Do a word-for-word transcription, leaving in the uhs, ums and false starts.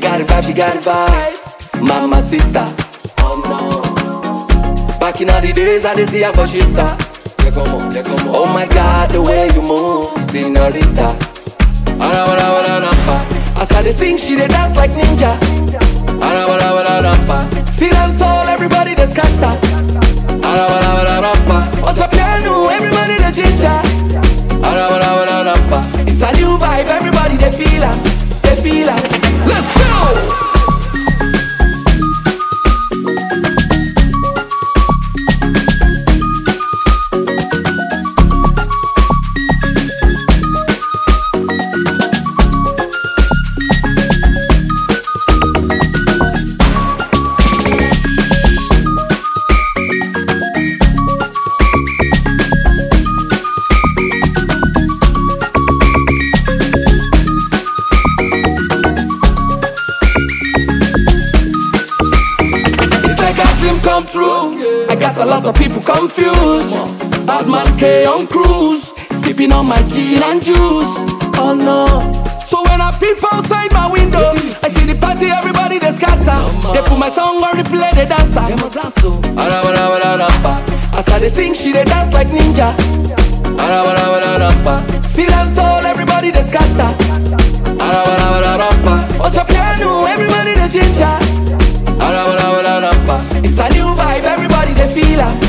got the vibe, she got the vibe. Mamacita. Oh no. Back in all the days, I did see her for shita. Oh my God, the way you move, señorita. As I dey sing, she dey dance like ninja. See that soul, everybody dey scatter. Watch a piano, everybody dey ginger. It's a new vibe, everybody dey feel her, dey feel her. Let's go! Come true. I got a lot of people confused. Bad man K on cruise, sipping on my gin and juice. Oh no. So when I peep outside my window, I see the party, everybody they scatter. They put my song on replay, they dance. As I they sing, she they dance like ninja. See that soul, everybody they scatter. Watch a piano, everybody they ginger. It's a new vibe, everybody they feel her,